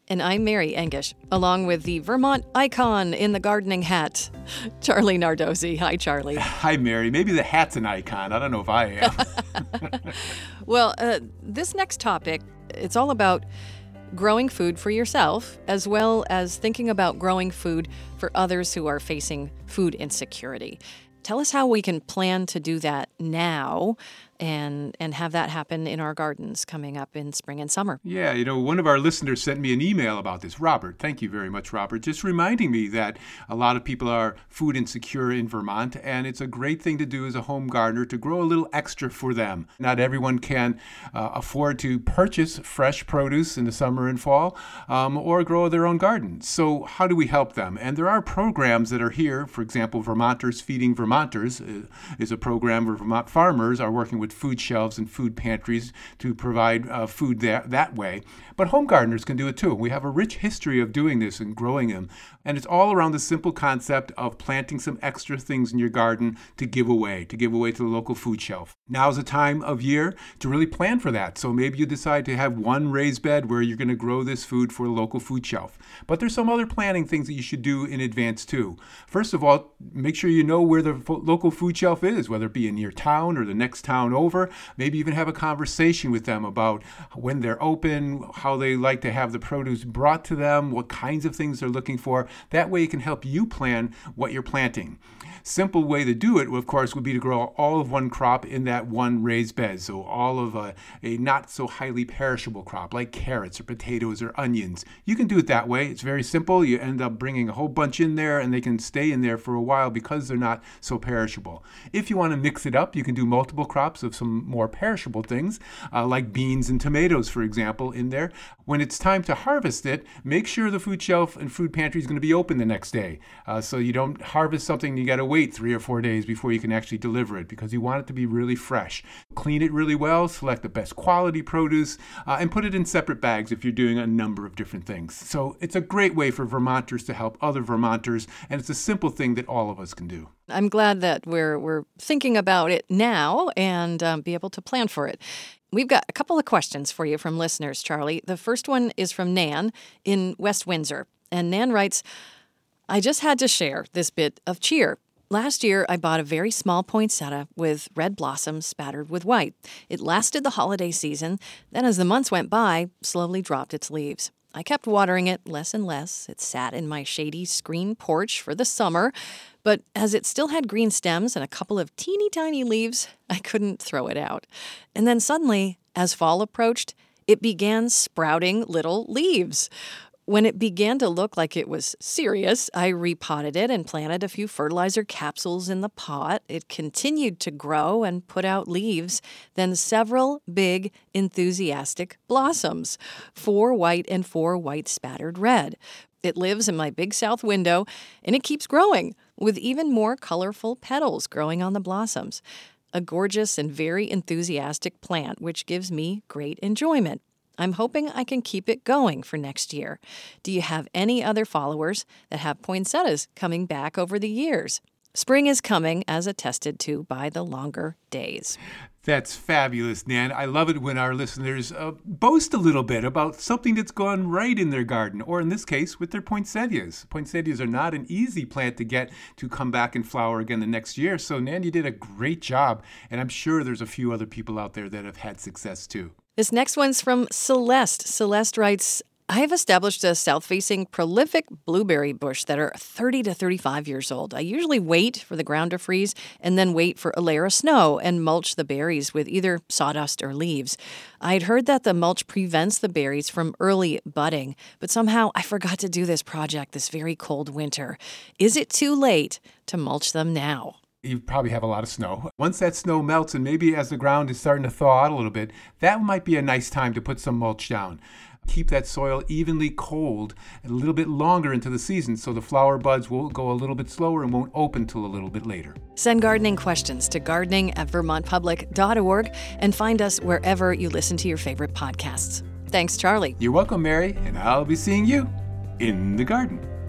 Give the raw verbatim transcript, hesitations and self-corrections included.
And I'm Mary Engish, along with the Vermont icon in the gardening hat, Charlie Nardozzi. Hi, Charlie. Hi, Mary. Maybe the hat's an icon. I don't know if I am. Well, uh, this next topic, it's all about growing food for yourself, as well as thinking about growing food for others who are facing food insecurity. Tell us how we can plan to do that now and and have that happen in our gardens coming up in spring and summer. Yeah, you know, one of our listeners sent me an email about this. Robert, thank you very much, Robert, just reminding me that a lot of people are food insecure in Vermont, and it's a great thing to do as a home gardener to grow a little extra for them. Not everyone can uh, afford to purchase fresh produce in the summer and fall um, or grow their own garden. So how do we help them? And there are programs that are here. For example, Vermonters Feeding Vermonters uh, is a program where Vermont farmers are working with food shelves and food pantries to provide uh, food that, that way. But home gardeners can do it too. We have a rich history of doing this and growing them. And it's all around the simple concept of planting some extra things in your garden to give away, to give away to the local food shelf. Now's the time of year to really plan for that. So maybe you decide to have one raised bed where you're going to grow this food for the local food shelf. But there's some other planning things that you should do in advance too. First of all, make sure you know where the fo- local food shelf is, whether it be in your town or the next town over. Maybe even have a conversation with them about when they're open, how they like to have the produce brought to them, what kinds of things they're looking for. That way it can help you plan what you're planting. Simple way to do it, of course, would be to grow all of one crop in that one raised bed. So all of a, a not so highly perishable crop like carrots or potatoes or onions. You can do it that way. It's very simple. You end up bringing a whole bunch in there and they can stay in there for a while because they're not so perishable. If you want to mix it up, you can do multiple crops of some more perishable things uh, like beans and tomatoes, for example, in there. When it's time to harvest it, make sure the food shelf and food pantry is going to be open the next day. Uh, so you don't harvest something and you got to wait three or four days before you can actually deliver it because you want it to be really fresh. Clean it really well, select the best quality produce, uh, and put it in separate bags if you're doing a number of different things. So it's a great way for Vermonters to help other Vermonters, and it's a simple thing that all of us can do. I'm glad that we're we're thinking about it now and um, be able to plan for it. We've got a couple of questions for you from listeners, Charlie. The first one is from Nan in West Windsor. And Nan writes, I just had to share this bit of cheer. Last year, I bought a very small poinsettia with red blossoms spattered with white. It lasted the holiday season, then as the months went by, slowly dropped its leaves. I kept watering it less and less. It sat in my shady screen porch for the summer, but as it still had green stems and a couple of teeny tiny leaves, I couldn't throw it out. And then suddenly, as fall approached, it began sprouting little leaves. When it began to look like it was serious, I repotted it and planted a few fertilizer capsules in the pot. It continued to grow and put out leaves, then several big, enthusiastic blossoms, four white and four white spattered red. It lives in my big south window, and it keeps growing, with even more colorful petals growing on the blossoms. A gorgeous and very enthusiastic plant, which gives me great enjoyment. I'm hoping I can keep it going for next year. Do you have any other followers that have poinsettias coming back over the years? Spring is coming, as attested to by the longer days. That's fabulous, Nan. I love it when our listeners uh, boast a little bit about something that's gone right in their garden, or in this case, with their poinsettias. Poinsettias are not an easy plant to get to come back and flower again the next year. So, Nan, you did a great job, and I'm sure there's a few other people out there that have had success too. This next one's from Celeste. Celeste writes, I have established a south-facing prolific blueberry bush that are thirty to thirty-five years old. I usually wait for the ground to freeze and then wait for a layer of snow and mulch the berries with either sawdust or leaves. I'd heard that the mulch prevents the berries from early budding, but somehow I forgot to do this project this very cold winter. Is it too late to mulch them now? You probably have a lot of snow. Once that snow melts and maybe as the ground is starting to thaw out a little bit, that might be a nice time to put some mulch down. Keep that soil evenly cold a little bit longer into the season so the flower buds will go a little bit slower and won't open till a little bit later. Send gardening questions to gardening at vermont public dot org and find us wherever you listen to your favorite podcasts. Thanks, Charlie. You're welcome, Mary, and I'll be seeing you in the garden.